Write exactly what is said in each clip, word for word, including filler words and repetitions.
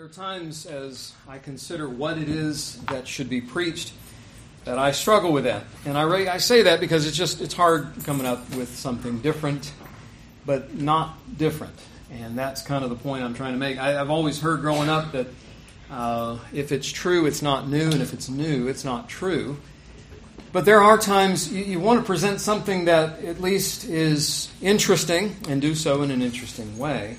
There are times as I consider what it is that should be preached that I struggle with that. And I, re- I say that because it's just it's hard coming up with something different, but not different. And that's kind of the point I'm trying to make. I, I've always heard growing up that uh, if it's true, it's not new, and if it's new, it's not true. But there are times you, you want to present something that at least is interesting, and do so in an interesting way.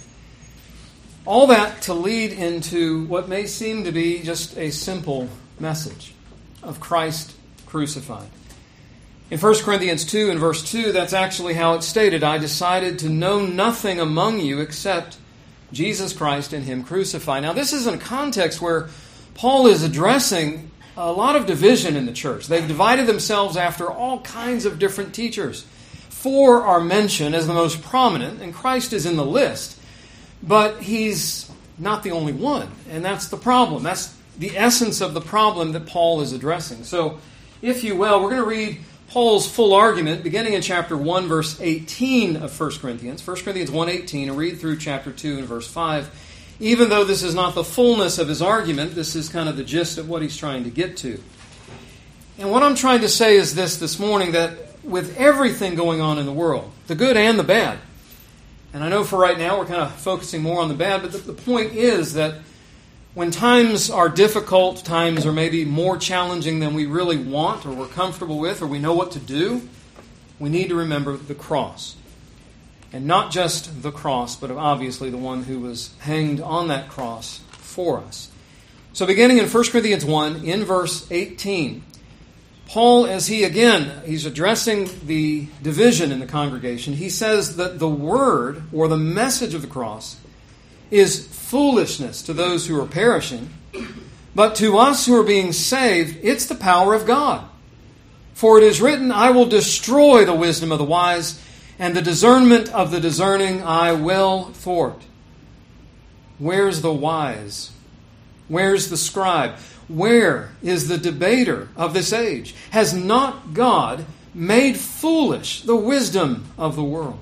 All that to lead into what may seem to be just a simple message of Christ crucified. In First Corinthians two and verse two, that's actually how it's stated. I decided to know nothing among you except Jesus Christ and Him crucified. Now this is in a context where Paul is addressing a lot of division in the church. They've divided themselves after all kinds of different teachers. Four are mentioned as the most prominent, and Christ is in the list. But He's not the only one, and that's the problem. That's the essence of the problem that Paul is addressing. So, if you will, we're going to read Paul's full argument beginning in chapter one, verse eighteen of First Corinthians. First Corinthians one eighteen, and read through chapter two and verse five. Even though this is not the fullness of his argument, this is kind of the gist of what he's trying to get to. And what I'm trying to say is this this morning, that with everything going on in the world, the good and the bad, and I know for right now we're kind of focusing more on the bad, but the, the point is that when times are difficult, times are maybe more challenging than we really want or we're comfortable with or we know what to do, we need to remember the cross. And not just the cross, but obviously the one who was hanged on that cross for us. So beginning in First Corinthians one, in verse eighteen, Paul, as he again, he's addressing the division in the congregation, he says that the word or the message of the cross is foolishness to those who are perishing, but to us who are being saved, it's the power of God. For it is written, I will destroy the wisdom of the wise, and the discernment of the discerning I will thwart. Where's the wise? Where's the scribe? Where is the debater of this age? Has not God made foolish the wisdom of the world?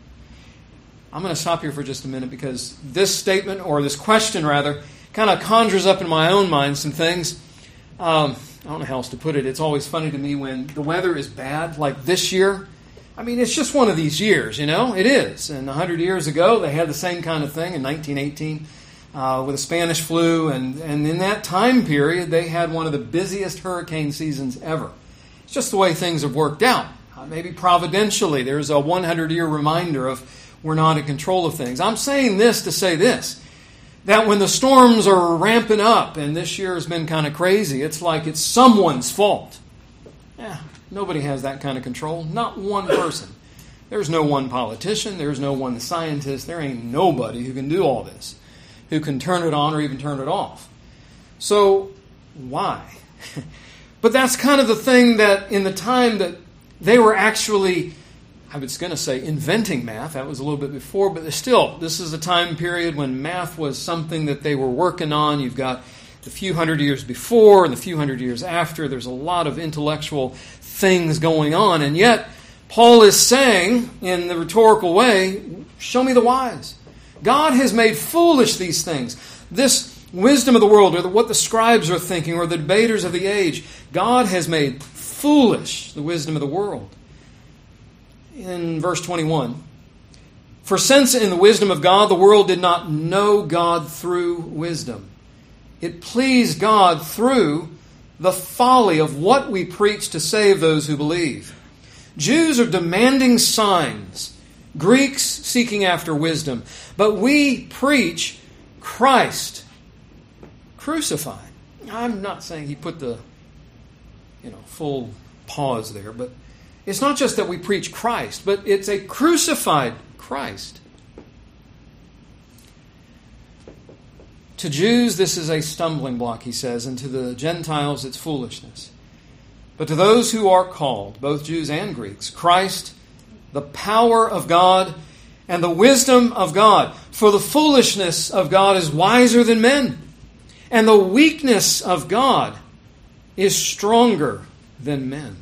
I'm going to stop here for just a minute because this statement, or this question rather, kind of conjures up in my own mind some things. Um, I don't know how else to put it. It's always funny to me when the weather is bad, like this year. I mean, it's just one of these years, you know? It is. And a hundred years ago, they had the same kind of thing in nineteen eighteen. Uh, with the Spanish flu, and, and in that time period, they had one of the busiest hurricane seasons ever. It's just the way things have worked out. Uh, maybe providentially, there's a hundred-year reminder of we're not in control of things. I'm saying this to say this, that when the storms are ramping up, and this year has been kind of crazy, it's like it's someone's fault. Yeah, nobody has that kind of control. Not one person. There's no one politician. There's no one scientist. There ain't nobody who can do all this, who can turn it on or even turn it off. So, why? But that's kind of the thing that in the time that they were actually, I was going to say inventing math, that was a little bit before, but still, this is a time period when math was something that they were working on. You've got the few hundred years before and the few hundred years after. There's a lot of intellectual things going on, and yet Paul is saying in the rhetorical way, show me the wise. God has made foolish these things. This wisdom of the world, or the, what the scribes are thinking, or the debaters of the age, God has made foolish the wisdom of the world. In verse twenty-one, for since in the wisdom of God the world did not know God through wisdom, it pleased God through the folly of what we preach to save those who believe. Jews are demanding signs, Greeks seeking after wisdom, but we preach Christ crucified. I'm not saying he put the, you know, full pause there, but it's not just that we preach Christ, but it's a crucified Christ. To Jews, this is a stumbling block, he says, and to the Gentiles, it's foolishness. But to those who are called, both Jews and Greeks, Christ, the power of God and the wisdom of God. For the foolishness of God is wiser than men, and the weakness of God is stronger than men.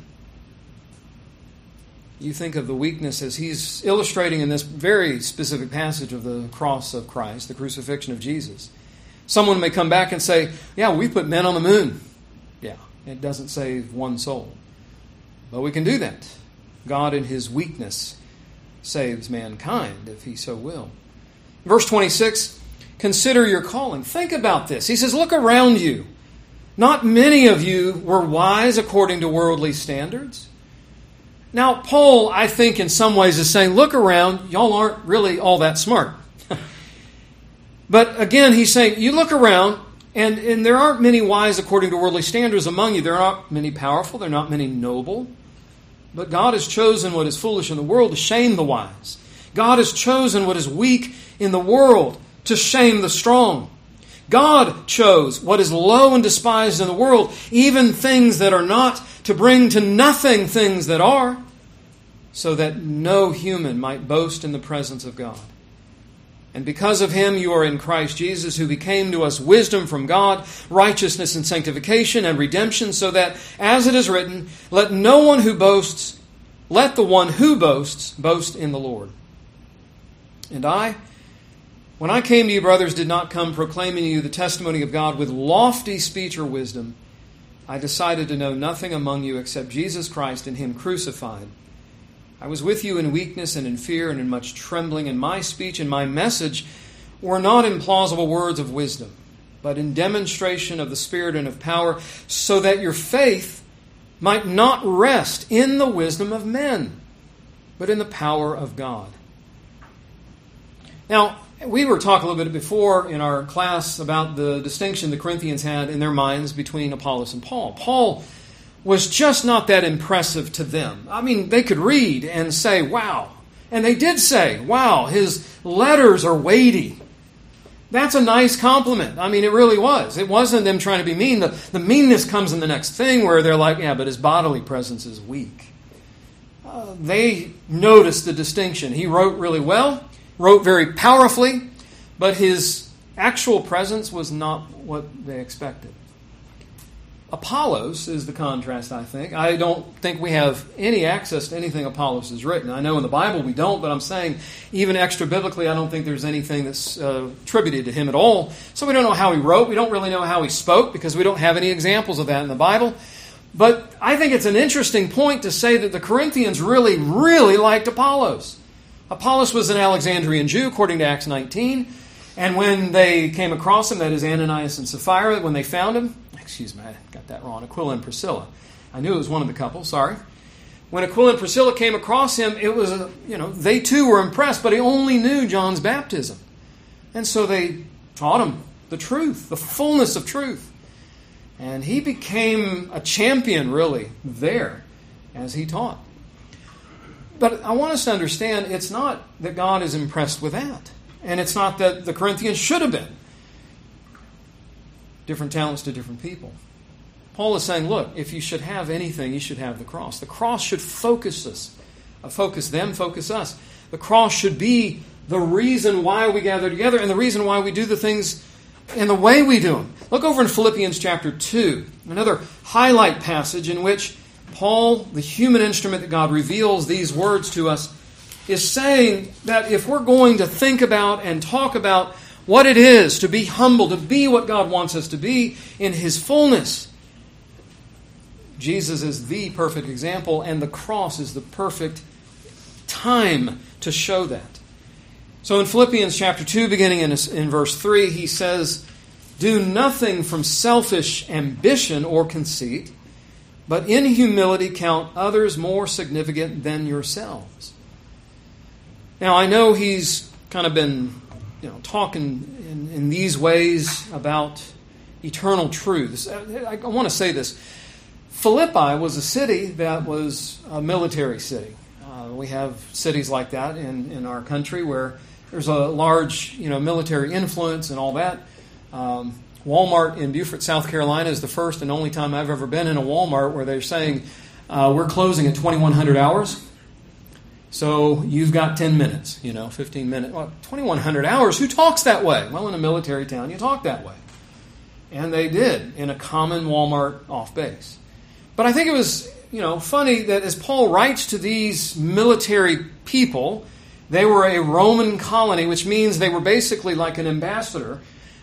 You think of the weakness as he's illustrating in this very specific passage of the cross of Christ, the crucifixion of Jesus. Someone may come back and say, yeah, we put men on the moon. Yeah, it doesn't save one soul. But we can do that. God in his weakness saves mankind if he so will. Verse twenty-six, consider your calling. Think about this. He says, look around you. Not many of you were wise according to worldly standards. Now, Paul, I think in some ways is saying, look around, y'all aren't really all that smart. But again, he's saying, you look around, and, and there aren't many wise according to worldly standards among you. There aren't many powerful, there are not many noble. But God has chosen what is foolish in the world to shame the wise. God has chosen what is weak in the world to shame the strong. God chose what is low and despised in the world, even things that are not, to bring to nothing things that are, so that no human might boast in the presence of God. And because of him you are in Christ Jesus, who became to us wisdom from God, righteousness and sanctification and redemption, so that, as it is written, let no one who boasts, let the one who boasts, boast in the Lord. And I, when I came to you, brothers, did not come proclaiming to you the testimony of God with lofty speech or wisdom. I decided to know nothing among you except Jesus Christ and him crucified. I was with you in weakness and in fear and in much trembling, and my speech and my message were not in plausible words of wisdom, but in demonstration of the Spirit and of power, so that your faith might not rest in the wisdom of men, but in the power of God. Now, we were talking a little bit before in our class about the distinction the Corinthians had in their minds between Apollos and Paul. Paul was just not that impressive to them. I mean, they could read and say, wow. And they did say, wow, his letters are weighty. That's a nice compliment. I mean, it really was. It wasn't them trying to be mean. The, the meanness comes in the next thing where they're like, yeah, but his bodily presence is weak. Uh, they noticed the distinction. He wrote really well, wrote very powerfully, but his actual presence was not what they expected. Apollos is the contrast, I think. I don't think we have any access to anything Apollos has written. I know in the Bible we don't, but I'm saying even extra-biblically, I don't think there's anything that's uh, attributed to him at all. So we don't know how he wrote. We don't really know how he spoke because we don't have any examples of that in the Bible. But I think it's an interesting point to say that the Corinthians really, really liked Apollos. Apollos was an Alexandrian Jew, according to Acts nineteen. And when they came across him, that is Ananias and Sapphira, when they found him, excuse me, I got that wrong, Aquila and Priscilla. I knew it was one of the couple, sorry. When Aquila and Priscilla came across him, it was, a, you know, they too were impressed, but he only knew John's baptism. And so they taught him the truth, the fullness of truth. And he became a champion, really, there as he taught. But I want us to understand it's not that God is impressed with that. And it's not that the Corinthians should have been. Different talents to different people. Paul is saying, look, if you should have anything, you should have the cross. The cross should focus us. Uh, focus them, focus us. The cross should be the reason why we gather together and the reason why we do the things in the way we do them. Look over in Philippians chapter two, another highlight passage in which Paul, the human instrument that God reveals these words to us, is saying that if we're going to think about and talk about what it is to be humble, to be what God wants us to be in His fullness, Jesus is the perfect example, and the cross is the perfect time to show that. So in Philippians chapter two, beginning in, in verse three, he says, "Do nothing from selfish ambition or conceit, but in humility count others more significant than yourselves." Now, I know he's kind of been, you know, talking in, in these ways about eternal truths. I, I want to say this. Philippi was a city that was a military city. Uh, we have cities like that in, in our country where there's a large, you know, military influence and all that. Um, Walmart in Beaufort, South Carolina is the first and only time I've ever been in a Walmart where they're saying, uh, we're closing at twenty-one hundred hours. So you've got ten minutes, you know, fifteen minutes. Well, twenty-one hundred hours, who talks that way? Well, in a military town, you talk that way. And they did in a common Walmart off base. But I think it was, you know, funny that as Paul writes to these military people, they were a Roman colony, which means they were basically like an ambassador.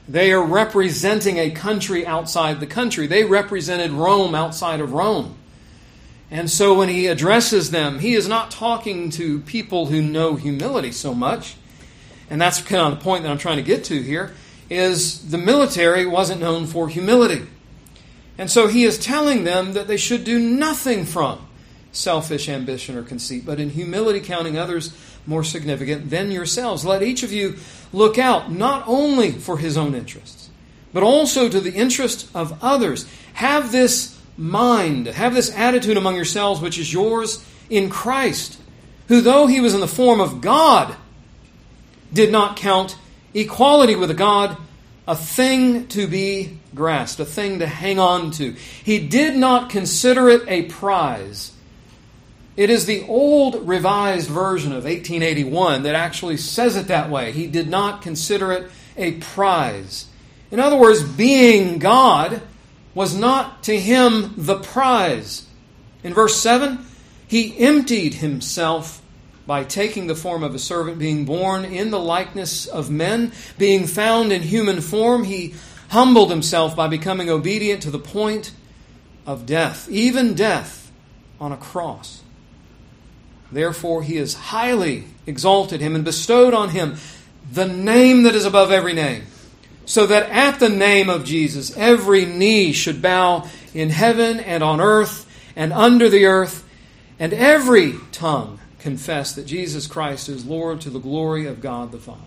They are representing a country outside the country. They represented Rome outside of Rome. And so when he addresses them, he is not talking to people who know humility so much. And that's kind of the point that I'm trying to get to here, is the military wasn't known for humility. And so he is telling them that they should do nothing from selfish ambition or conceit, but in humility counting others more significant than yourselves. Let each of you look out not only for his own interests, but also to the interest of others. Have this mind, have this attitude among yourselves, which is yours in Christ, who though he was in the form of God, did not count equality with God a thing to be grasped, a thing to hang on to. He did not consider it a prize. It is the old revised version of eighteen eighty-one that actually says it that way. He did not consider it a prize. In other words, being God was not to him the prize. In verse seven, he emptied himself by taking the form of a servant, being born in the likeness of men, being found in human form, he humbled himself by becoming obedient to the point of death, even death on a cross. Therefore, he has highly exalted him and bestowed on him the name that is above every name, so that at the name of Jesus every knee should bow in heaven and on earth and under the earth, and every tongue confess that Jesus Christ is Lord, to the glory of God the Father.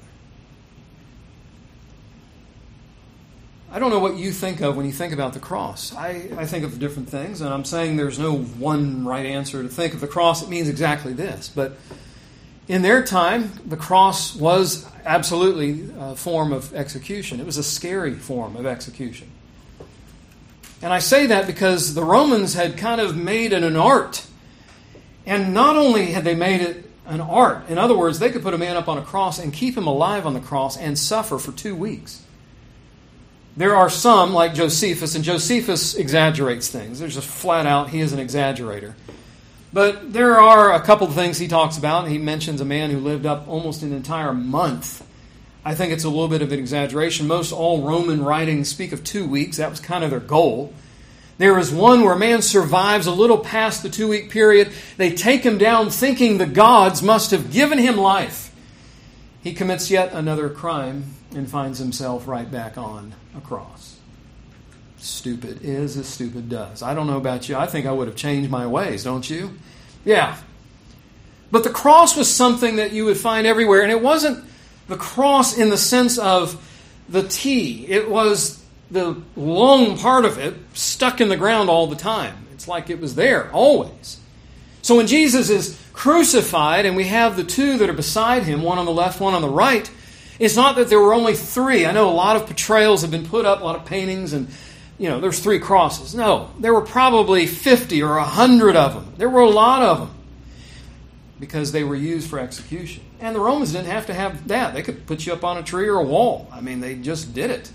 I don't know what you think of when you think about the cross. I, I think of different things, and I'm saying there's no one right answer to think of the cross. It means exactly this. But in their time, the cross was absolutely a form of execution. It was a scary form of execution. And I say that because the Romans had kind of made it an art. And not only had they made it an art, in other words, they could put a man up on a cross and keep him alive on the cross and suffer for two weeks. There are some, like Josephus, and Josephus exaggerates things. There's just flat out, he is an exaggerator. But there are a couple of things he talks about. He mentions a man who lived up almost an entire month. I think it's a little bit of an exaggeration. Most all Roman writings speak of two weeks. That was kind of their goal. There is one where a man survives a little past the two-week period. They take him down thinking the gods must have given him life. He commits yet another crime and finds himself right back on a cross. Stupid is as stupid does. I don't know about you. I think I would have changed my ways, don't you? Yeah. But the cross was something that you would find everywhere. And it wasn't the cross in the sense of the T. It was the long part of it stuck in the ground all the time. It's like it was there always. So when Jesus is crucified and we have the two that are beside him, one on the left, one on the right, it's not that there were only three. I know a lot of portrayals have been put up, a lot of paintings, and you know, there's three crosses. No, there were probably fifty or one hundred of them. There were a lot of them because they were used for execution. And the Romans didn't have to have that. They could put you up on a tree or a wall. I mean, they just did it.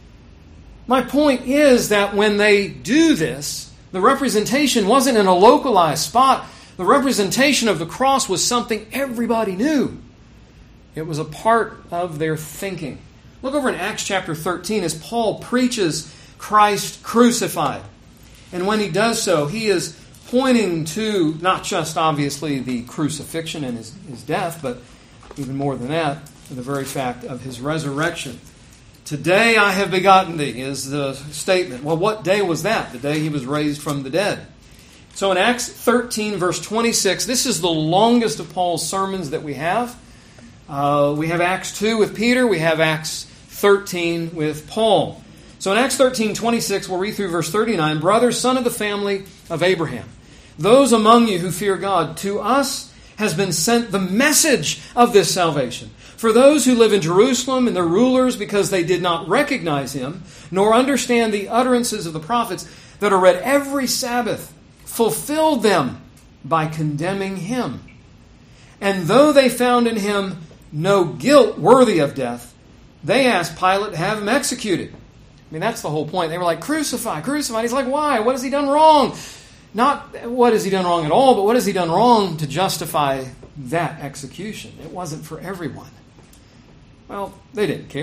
My point is that when they do this, the representation wasn't in a localized spot. The representation of the cross was something everybody knew. It was a part of their thinking. Look over in Acts chapter thirteen as Paul preaches Christ crucified. And when he does so, he is pointing to not just obviously the crucifixion and his, his death, but even more than that, the very fact of his resurrection. Today I have begotten thee is the statement. Well, what day was that? The day he was raised from the dead. So in Acts thirteen, verse twenty-six, this is the longest of Paul's sermons that we have. Uh, we have Acts two with Peter. We have Acts thirteen with Paul. So in Acts thirteen, twenty-six, we'll read through verse thirty-nine. Brothers, son of the family of Abraham, those among you who fear God, to us has been sent the message of this salvation. For those who live in Jerusalem and their rulers, because they did not recognize him, nor understand the utterances of the prophets that are read every Sabbath, fulfilled them by condemning him. And though they found in him no guilt worthy of death, they asked Pilate to have him executed. I mean, that's the whole point. They were like, crucify, crucify. He's like, why? What has he done wrong? Not what has he done wrong at all, but what has he done wrong to justify that execution? It wasn't for everyone. Well, they didn't care.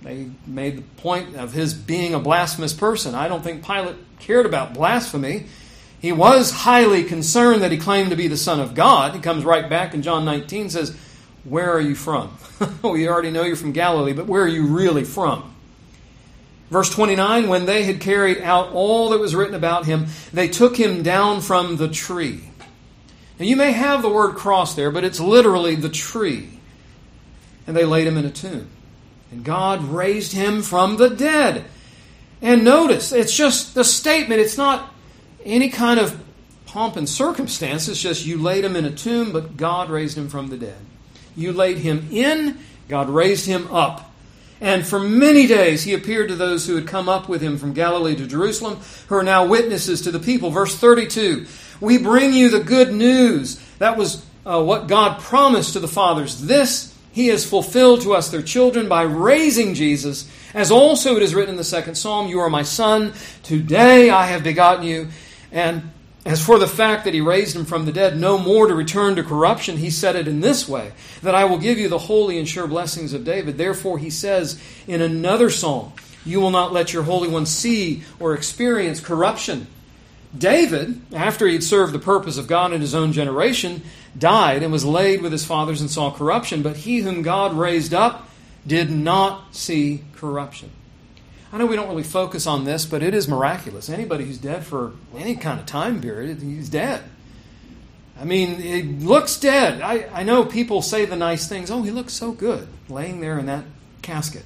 They made the point of his being a blasphemous person. I don't think Pilate cared about blasphemy. He was highly concerned that he claimed to be the Son of God. He comes right back in John nineteen, says, "Where are you from?" We already know you're from Galilee, but where are you really from? Verse twenty-nine, when they had carried out all that was written about him, they took him down from the tree. Now you may have the word cross there, but it's literally the tree. And they laid him in a tomb. And God raised him from the dead. And notice, it's just the statement. It's not any kind of pomp and circumstance. It's just you laid him in a tomb, but God raised him from the dead. You laid him in, God raised him up. And for many days he appeared to those who had come up with him from Galilee to Jerusalem, who are now witnesses to the people. Verse thirty-two, we bring you the good news. That was uh, what God promised to the fathers. This he has fulfilled to us, their children, by raising Jesus, as also it is written in the second psalm, you are my son, today I have begotten you. And as for the fact that he raised him from the dead, no more to return to corruption, he said it in this way, that I will give you the holy and sure blessings of David. Therefore he says in another psalm, you will not let your Holy One see or experience corruption. David, after he had served the purpose of God in his own generation, died and was laid with his fathers and saw corruption. But he whom God raised up did not see corruption. I know we don't really focus on this, but it is miraculous. Anybody who's dead for any kind of time period, he's dead. I mean, he looks dead. I, I know people say the nice things. Oh, he looks so good laying there in that casket.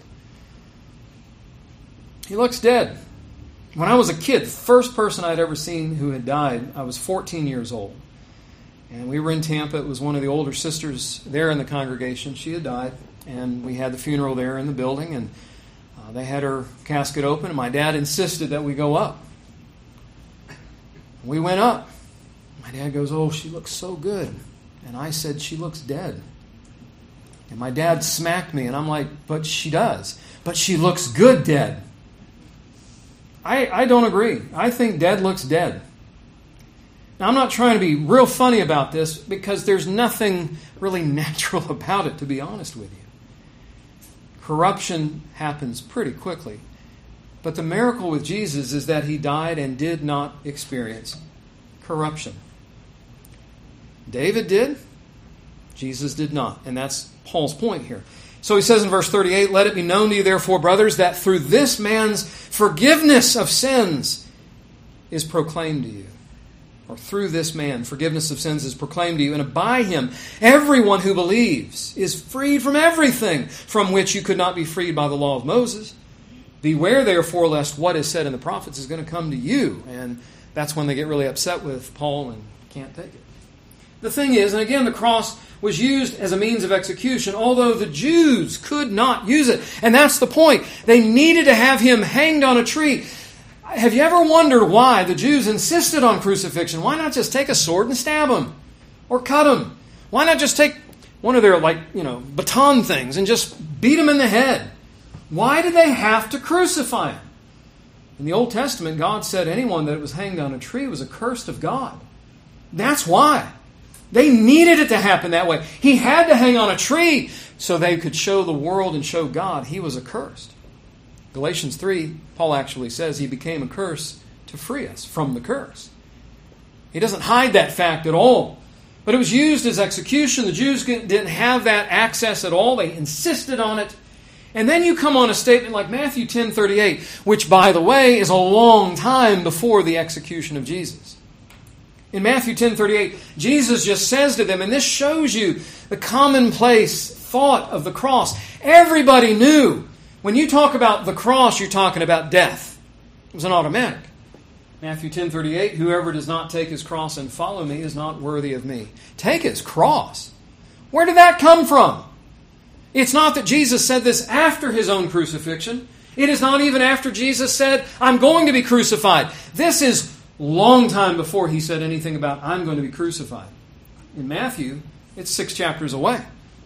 He looks dead. When I was a kid, the first person I'd ever seen who had died, I was fourteen years old. And we were in Tampa. It was one of the older sisters there in the congregation. She had died. And we had the funeral there in the building. And uh, they had her casket open. And my dad insisted that we go up. We went up. My dad goes, oh, she looks so good. And I said, she looks dead. And my dad smacked me. And I'm like, but she does. But she looks good dead. I, I don't agree. I think dead looks dead. Now, I'm not trying to be real funny about this because there's nothing really natural about it, to be honest with you. Corruption happens pretty quickly. But the miracle with Jesus is that he died and did not experience corruption. David did. Jesus did not. And that's Paul's point here. So he says in verse thirty-eight, let it be known to you, therefore, brothers, that through this man's forgiveness of sins is proclaimed to you. Or through this man, forgiveness of sins is proclaimed to you. And by him, everyone who believes is freed from everything from which you could not be freed by the law of Moses. Beware, therefore, lest what is said in the prophets is going to come to you. And that's when they get really upset with Paul and can't take it. The thing is, and again, the cross was used as a means of execution, although the Jews could not use it. And that's the point. They needed to have him hanged on a tree. Have you ever wondered why the Jews insisted on crucifixion? Why not just take a sword and stab him? Or cut him? Why not just take one of their, like, you know, baton things and just beat him in the head? Why did they have to crucify him? In the Old Testament, God said anyone that was hanged on a tree was accursed of God. That's why. They needed it to happen that way. He had to hang on a tree so they could show the world and show God he was accursed. Galatians three, Paul actually says he became a curse to free us from the curse. He doesn't hide that fact at all. But it was used as execution. The Jews didn't have that access at all. They insisted on it. And then you come on a statement like Matthew ten thirty-eight, which, by the way, is a long time before the execution of Jesus. In Matthew ten thirty-eight, Jesus just says to them, and this shows you the commonplace thought of the cross. Everybody knew when you talk about the cross, you're talking about death. It was an automatic. Matthew ten thirty-eight, whoever does not take his cross and follow me is not worthy of me. Take his cross. Where did that come from? It's not that Jesus said this after his own crucifixion. It is not even after Jesus said, I'm going to be crucified. This is long time before he said anything about, I'm going to be crucified. In Matthew, it's six chapters away.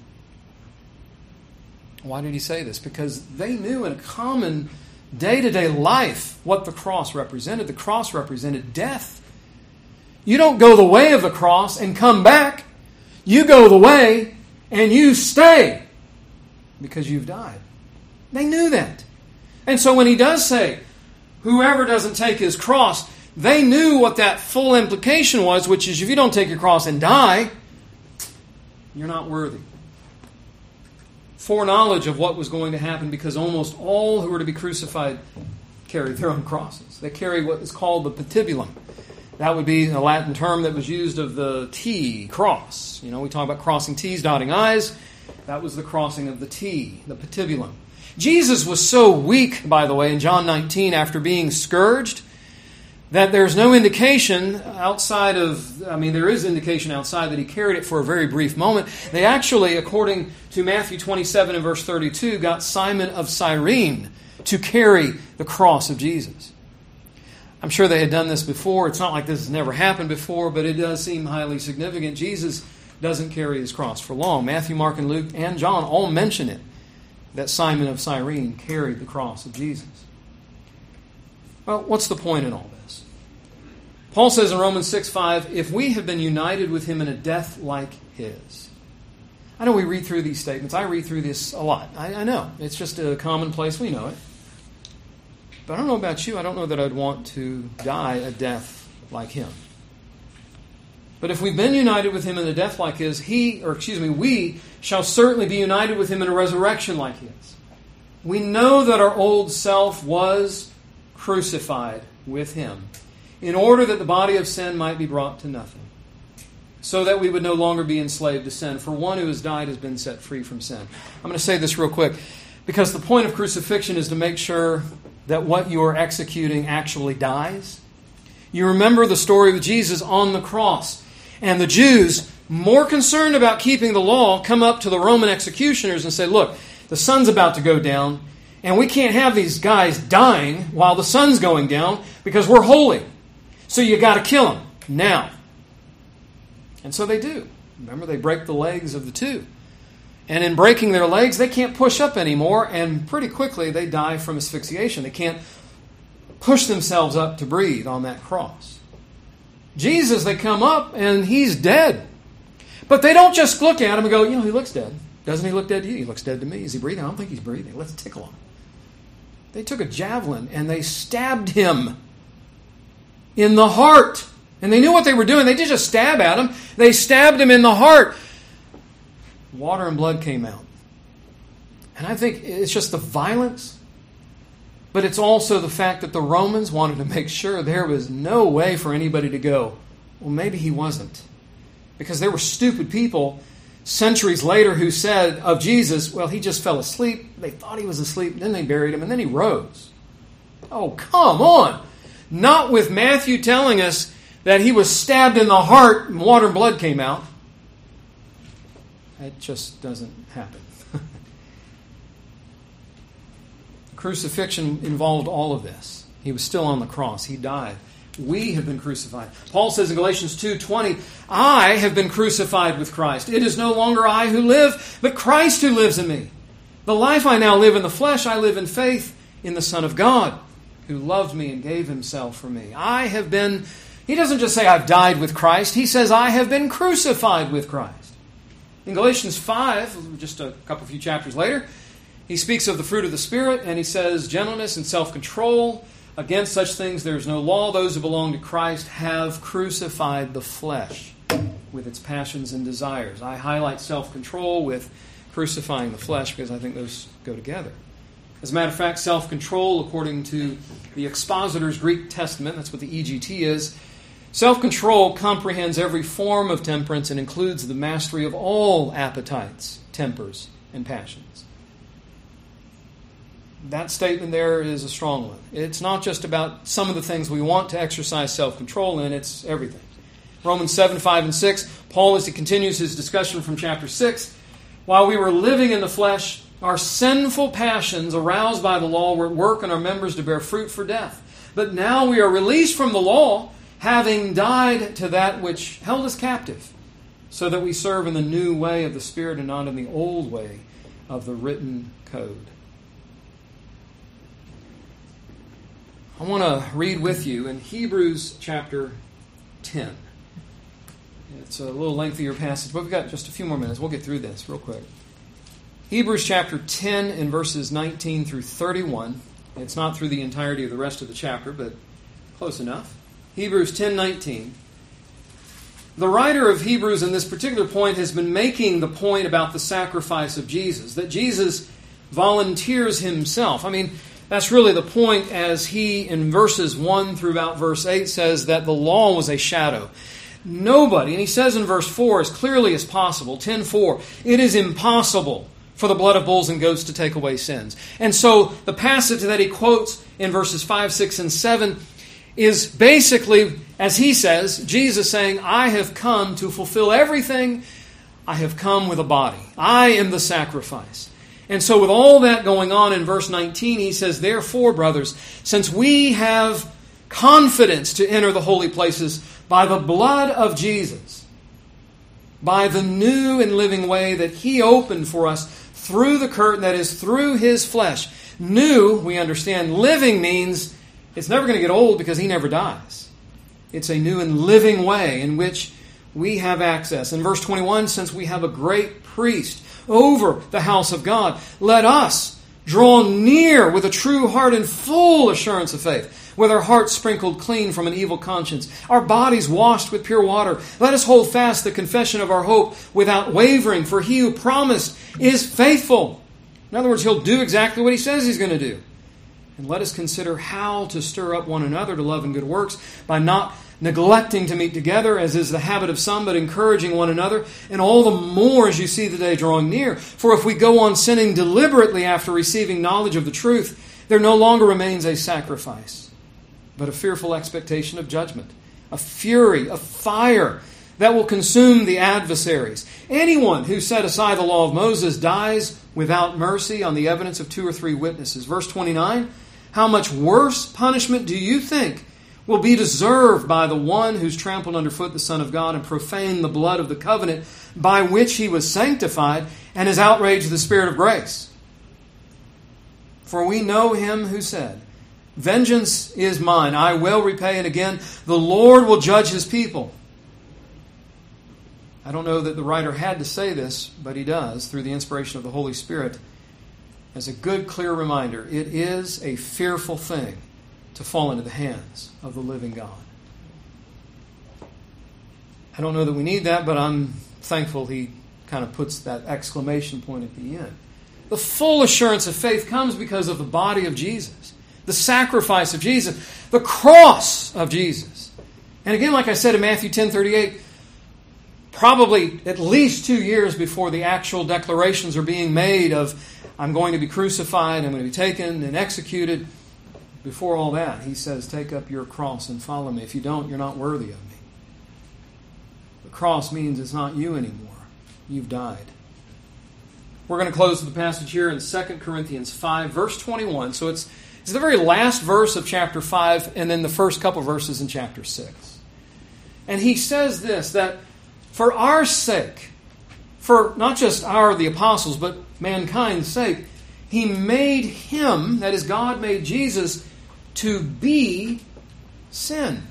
Why did he say this? Because they knew in a common day-to-day life what the cross represented. The cross represented death. You don't go the way of the cross and come back. You go the way and you stay because you've died. They knew that. And so when he does say, whoever doesn't take his cross, they knew what that full implication was, which is if you don't take your cross and die, you're not worthy. Foreknowledge of what was going to happen, because almost all who were to be crucified carried their own crosses. They carried what is called the patibulum. That would be a Latin term that was used of the T, cross. You know, we talk about crossing T's, dotting I's. That was the crossing of the T, the patibulum. Jesus was so weak, by the way, in John nineteen, after being scourged, that there's no indication outside of, I mean, there is indication outside that he carried it for a very brief moment. They actually, according to Matthew twenty-seven and verse thirty-two, got Simon of Cyrene to carry the cross of Jesus. I'm sure they had done this before. It's not like this has never happened before, but it does seem highly significant. Jesus doesn't carry his cross for long. Matthew, Mark, and Luke, and John all mention it, that Simon of Cyrene carried the cross of Jesus. Well, what's the point in all this? Paul says in Romans six five, if we have been united with him in a death like his. I know we read through these statements. I read through this a lot. I, I know. It's just a commonplace. We know it. But I don't know about you. I don't know that I'd want to die a death like him. But if we've been united with him in a death like his, he, or excuse me, we shall certainly be united with him in a resurrection like his. We know that our old self was crucified with him in order that the body of sin might be brought to nothing, so that we would no longer be enslaved to sin. For one who has died has been set free from sin. I'm going to say this real quick, because the point of crucifixion is to make sure that what you are executing actually dies. You remember the story with Jesus on the cross. And the Jews, more concerned about keeping the law, come up to the Roman executioners and say, look, the sun's about to go down, and we can't have these guys dying while the sun's going down because we're holy. So you got to kill them now. And so they do. Remember, they break the legs of the two. And in breaking their legs, they can't push up anymore, and pretty quickly they die from asphyxiation. They can't push themselves up to breathe on that cross. Jesus, they come up, and he's dead. But they don't just look at him and go, you know, he looks dead. Doesn't he look dead to you? He looks dead to me. Is he breathing? I don't think he's breathing. Let's tickle him. They took a javelin, and they stabbed him in the heart. And they knew what they were doing. They didn't just stab at him. They stabbed him in the heart. Water and blood came out. And I think it's just the violence, but it's also the fact that the Romans wanted to make sure there was no way for anybody to go, well, maybe he wasn't. Because there were stupid people centuries later who said of Jesus, well, he just fell asleep. They thought he was asleep. Then they buried him, and then he rose. Oh, come on. Not with Matthew telling us that he was stabbed in the heart and water and blood came out. It just doesn't happen. Crucifixion involved all of this. He was still on the cross. He died. We have been crucified. Paul says in Galatians two twenty, I have been crucified with Christ. It is no longer I who live, but Christ who lives in me. The life I now live in the flesh, I live in faith in the Son of God, who loved me and gave himself for me. I have been, he doesn't just say I've died with Christ. He says I have been crucified with Christ. In Galatians five, just a couple few chapters later, he speaks of the fruit of the Spirit, and he says, gentleness and self-control. Against such things there is no law. Those who belong to Christ have crucified the flesh with its passions and desires. I highlight self-control with crucifying the flesh because I think those go together. As a matter of fact, self-control, according to the Expositor's Greek Testament, that's what the E G T is, self-control comprehends every form of temperance and includes the mastery of all appetites, tempers, and passions. That statement there is a strong one. It's not just about some of the things we want to exercise self-control in, it's everything. Romans seven, five, and six, Paul, as he continues his discussion from chapter six, while we were living in the flesh, our sinful passions aroused by the law were at work in our members to bear fruit for death. But now we are released from the law, having died to that which held us captive, so that we serve in the new way of the Spirit and not in the old way of the written code. I want to read with you in Hebrews chapter ten. It's a little lengthier passage, but we've got just a few more minutes. We'll get through this real quick. Hebrews chapter ten and verses nineteen through thirty-one. It's not through the entirety of the rest of the chapter, but close enough. Hebrews ten nineteen. The writer of Hebrews in this particular point has been making the point about the sacrifice of Jesus, that Jesus volunteers himself. I mean, that's really the point, as he, in verses one through about verse eight, says that the law was a shadow. Nobody, and he says in verse four as clearly as possible, ten four, it is impossible for the blood of bulls and goats to take away sins. And so the passage that he quotes in verses five, six, and seven is basically, as he says, Jesus saying, I have come to fulfill everything. I have come with a body. I am the sacrifice. And so with all that going on in verse nineteen, he says, therefore, brothers, since we have confidence to enter the holy places by the blood of Jesus, by the new and living way that he opened for us through the curtain, that is, through his flesh. New, we understand, living means it's never going to get old because he never dies. It's a new and living way in which we have access. In verse twenty-one, since we have a great priest over the house of God, let us draw near with a true heart and full assurance of faith, with our hearts sprinkled clean from an evil conscience, our bodies washed with pure water. Let us hold fast the confession of our hope without wavering, for he who promised is faithful. In other words, he'll do exactly what he says he's going to do. And let us consider how to stir up one another to love and good works by not neglecting to meet together, as is the habit of some, but encouraging one another, and all the more as you see the day drawing near. For if we go on sinning deliberately after receiving knowledge of the truth, there no longer remains a sacrifice, but a fearful expectation of judgment, a fury, a fire that will consume the adversaries. Anyone who set aside the law of Moses dies without mercy on the evidence of two or three witnesses. Verse twenty-nine, how much worse punishment do you think will be deserved by the one who's trampled underfoot the Son of God and profaned the blood of the covenant by which he was sanctified and has outraged the Spirit of grace? For we know him who said, vengeance is mine, I will repay, and again, the Lord will judge his people. I don't know that the writer had to say this, but he does, through the inspiration of the Holy Spirit, as a good, clear reminder. It is a fearful thing to fall into the hands of the living God. I don't know that we need that, but I'm thankful he kind of puts that exclamation point at the end. The full assurance of faith comes because of the body of Jesus, the sacrifice of Jesus, the cross of Jesus. And again, like I said in Matthew ten thirty-eight, probably at least two years before the actual declarations are being made of, I'm going to be crucified, I'm going to be taken and executed. Before all that, he says, take up your cross and follow me. If you don't, you're not worthy of me. The cross means it's not you anymore. You've died. We're going to close the passage here in Second Corinthians five, verse twenty-one. So it's, it's the very last verse of chapter five, and then the first couple verses in chapter six. And he says this, that for our sake, for not just our, the apostles, but mankind's sake, he made him, that is, God made Jesus, to be sin.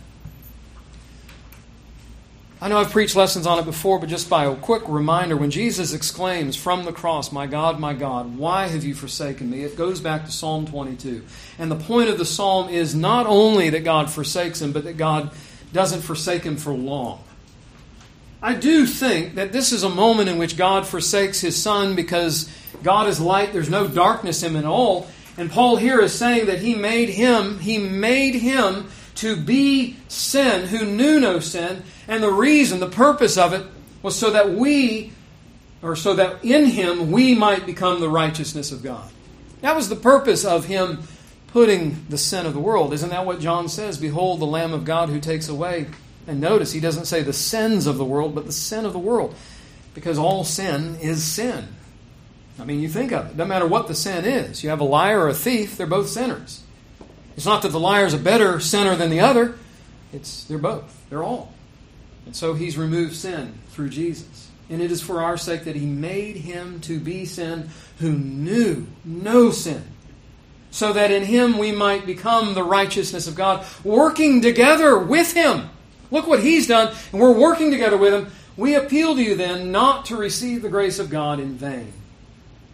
I know I've preached lessons on it before, but just by a quick reminder, when Jesus exclaims from the cross, my God, my God, why have you forsaken me? It goes back to Psalm twenty-two. And the point of the psalm is not only that God forsakes him, but that God doesn't forsake him for long. I do think that this is a moment in which God forsakes his Son because God is light, there's no darkness in him at all. And Paul here is saying that he made him, he made him to be sin who knew no sin. And the reason, the purpose of it was so that we, or so that in him we might become the righteousness of God. That was the purpose of him putting the sin of the world. Isn't that what John says? Behold the Lamb of God who takes away. And notice, he doesn't say the sins of the world, but the sin of the world. Because all sin is sin. I mean, you think of it. It doesn't matter what the sin is. You have a liar or a thief, they're both sinners. It's not that the liar is a better sinner than the other. It's they're both. They're all. And so he's removed sin through Jesus. And it is for our sake that he made him to be sin who knew no sin, so that in him we might become the righteousness of God, working together with him. Look what he's done, and we're working together with him. We appeal to you then not to receive the grace of God in vain.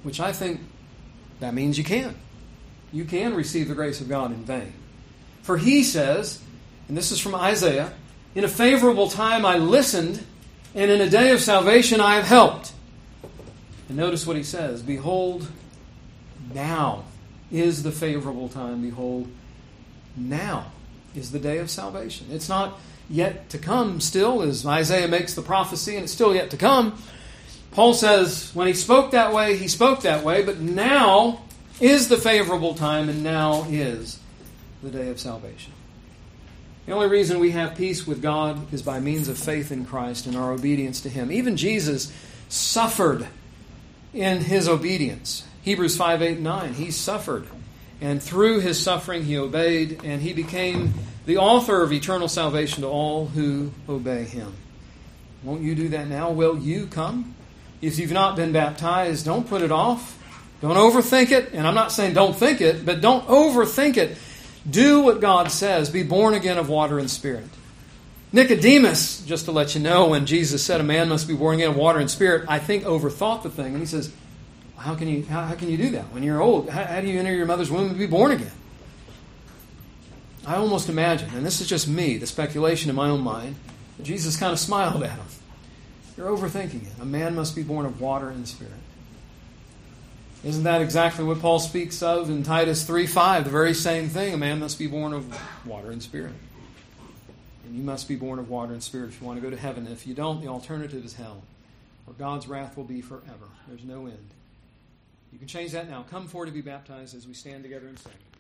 which I think that means you can. You can receive the grace of God in vain. For he says, and this is from Isaiah, in a favorable time I listened, and in a day of salvation I have helped. And notice what he says, behold, now is the favorable time. Behold, now is the day of salvation. It's not yet to come still, as Isaiah makes the prophecy, and it's still yet to come. Paul says, when he spoke that way, he spoke that way, but now is the favorable time, and now is the day of salvation. The only reason we have peace with God is by means of faith in Christ and our obedience to Him. Even Jesus suffered in His obedience. Hebrews five, eight, and nine. He suffered, and through His suffering He obeyed, and He became the author of eternal salvation to all who obey Him. Won't you do that now? Will you come? If you've not been baptized, don't put it off. Don't overthink it. And I'm not saying don't think it, but don't overthink it. Do what God says. Be born again of water and spirit. Nicodemus, just to let you know, when Jesus said a man must be born again of water and spirit, I think overthought the thing. And he says, how can you, how, how can you do that? When you're old, how, how do you enter your mother's womb and be born again? I almost imagine, and this is just me, the speculation in my own mind, that Jesus kind of smiled at him. You're overthinking it. A man must be born of water and spirit. Isn't that exactly what Paul speaks of in Titus three five? The very same thing. A man must be born of water and spirit. And you must be born of water and spirit if you want to go to heaven. If you don't, the alternative is hell, where God's wrath will be forever. There's no end. You can change that now. Come forward to be baptized as we stand together and sing.